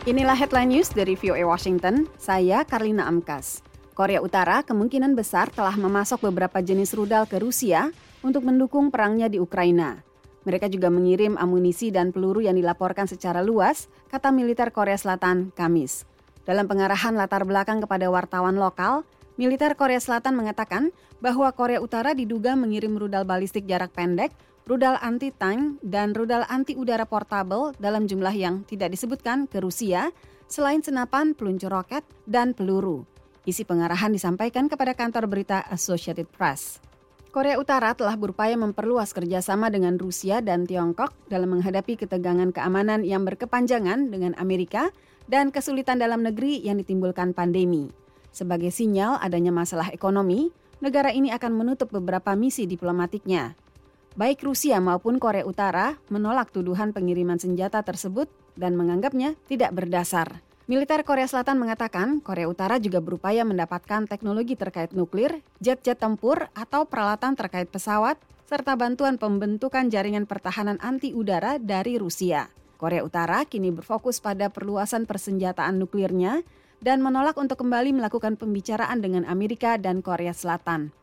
Inilah headline news dari VOA Washington, saya Karlina Amkas. Korea Utara kemungkinan besar telah memasok beberapa jenis rudal ke Rusia untuk mendukung perangnya di Ukraina. Mereka juga mengirim amunisi dan peluru yang dilaporkan secara luas, kata militer Korea Selatan Kamis. Dalam pengarahan latar belakang kepada wartawan lokal, militer Korea Selatan mengatakan bahwa Korea Utara diduga mengirim rudal balistik jarak pendek, rudal anti-tank, dan rudal anti-udara portable dalam jumlah yang tidak disebutkan ke Rusia, selain senapan, peluncur roket, dan peluru. Isi pengarahan disampaikan kepada kantor berita Associated Press. Korea Utara telah berupaya memperluas kerjasama dengan Rusia dan Tiongkok dalam menghadapi ketegangan keamanan yang berkepanjangan dengan Amerika dan kesulitan dalam negeri yang ditimbulkan pandemi. Sebagai sinyal adanya masalah ekonomi, negara ini akan menutup beberapa misi diplomatiknya. Baik Rusia maupun Korea Utara menolak tuduhan pengiriman senjata tersebut dan menganggapnya tidak berdasar. Militer Korea Selatan mengatakan Korea Utara juga berupaya mendapatkan teknologi terkait nuklir, jet-jet tempur atau peralatan terkait pesawat, serta bantuan pembentukan jaringan pertahanan anti-udara dari Rusia. Korea Utara kini berfokus pada perluasan persenjataan nuklirnya dan menolak untuk kembali melakukan pembicaraan dengan Amerika dan Korea Selatan.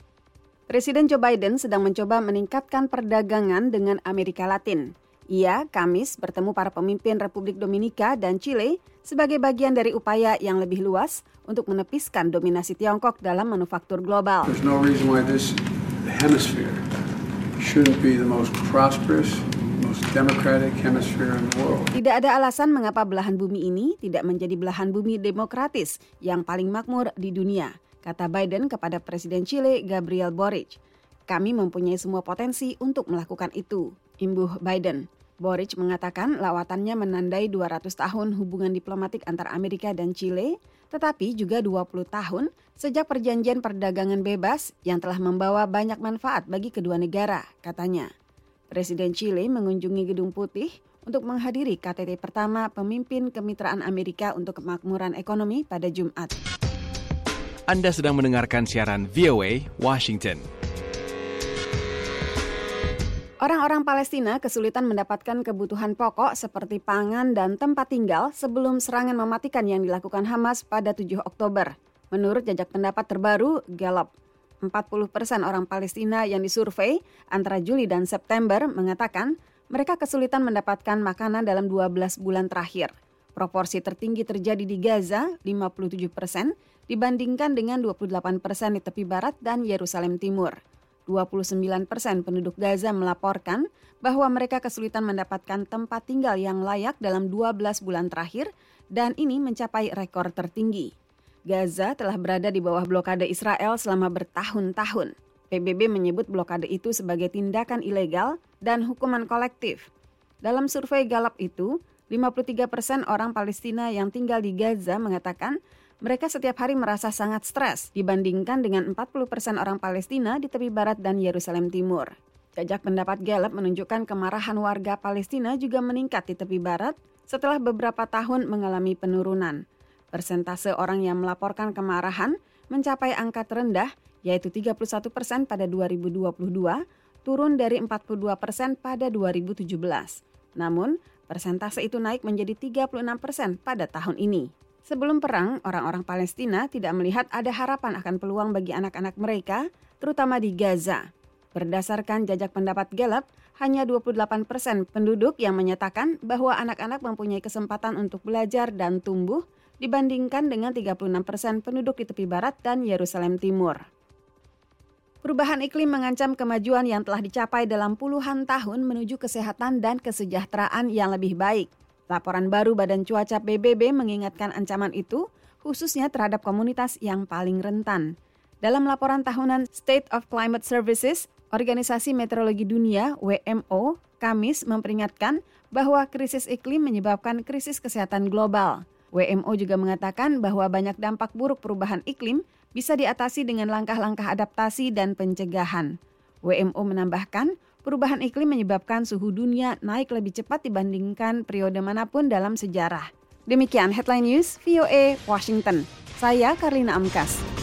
Presiden Joe Biden sedang mencoba meningkatkan perdagangan dengan Amerika Latin. Ia, Kamis, bertemu para pemimpin Republik Dominika dan Chile sebagai bagian dari upaya yang lebih luas untuk menepiskan dominasi Tiongkok dalam manufaktur global. There's no reason why this hemisphere shouldn't be the most prosperous, most democratic hemisphere in the world. Tidak ada alasan mengapa belahan bumi ini tidak menjadi belahan bumi demokratis yang paling makmur di dunia, kata Biden kepada Presiden Chile Gabriel Boric. Kami mempunyai semua potensi untuk melakukan itu, imbuh Biden. Boric mengatakan lawatannya menandai 200 tahun hubungan diplomatik antara Amerika dan Chile, tetapi juga 20 tahun sejak perjanjian perdagangan bebas yang telah membawa banyak manfaat bagi kedua negara, katanya. Presiden Chile mengunjungi Gedung Putih untuk menghadiri KTT pertama pemimpin Kemitraan Amerika untuk Kemakmuran Ekonomi pada Jumat. Anda sedang mendengarkan siaran VOA Washington. Orang-orang Palestina kesulitan mendapatkan kebutuhan pokok seperti pangan dan tempat tinggal sebelum serangan mematikan yang dilakukan Hamas pada 7 Oktober. Menurut jajak pendapat terbaru Gallup, 40% orang Palestina yang disurvei antara Juli dan September mengatakan mereka kesulitan mendapatkan makanan dalam 12 bulan terakhir. Proporsi tertinggi terjadi di Gaza, 57%, dibandingkan dengan 28% di tepi barat dan Yerusalem Timur. 29% penduduk Gaza melaporkan bahwa mereka kesulitan mendapatkan tempat tinggal yang layak dalam 12 bulan terakhir dan ini mencapai rekor tertinggi. Gaza telah berada di bawah blokade Israel selama bertahun-tahun. PBB menyebut blokade itu sebagai tindakan ilegal dan hukuman kolektif. Dalam survei Gallup itu, 53% orang Palestina yang tinggal di Gaza mengatakan mereka setiap hari merasa sangat stres dibandingkan dengan 40% orang Palestina di tepi barat dan Yerusalem Timur. Jajak pendapat Gallup menunjukkan kemarahan warga Palestina juga meningkat di tepi barat setelah beberapa tahun mengalami penurunan. Persentase orang yang melaporkan kemarahan mencapai angka terendah yaitu 31% pada 2022, turun dari 42% pada 2017. Namun, persentase itu naik menjadi 36% pada tahun ini. Sebelum perang, orang-orang Palestina tidak melihat ada harapan akan peluang bagi anak-anak mereka, terutama di Gaza. Berdasarkan jajak pendapat Gallup, hanya 28% penduduk yang menyatakan bahwa anak-anak mempunyai kesempatan untuk belajar dan tumbuh dibandingkan dengan 36% penduduk di tepi barat dan Yerusalem Timur. Perubahan iklim mengancam kemajuan yang telah dicapai dalam puluhan tahun menuju kesehatan dan kesejahteraan yang lebih baik. Laporan baru Badan Cuaca PBB mengingatkan ancaman itu, khususnya terhadap komunitas yang paling rentan. Dalam laporan tahunan State of Climate Services, Organisasi Meteorologi Dunia (WMO), Kamis memperingatkan bahwa krisis iklim menyebabkan krisis kesehatan global. WMO juga mengatakan bahwa banyak dampak buruk perubahan iklim bisa diatasi dengan langkah-langkah adaptasi dan pencegahan. WMO menambahkan, perubahan iklim menyebabkan suhu dunia naik lebih cepat dibandingkan periode manapun dalam sejarah. Demikian Headline News VOA Washington. Saya Karlina Amkas.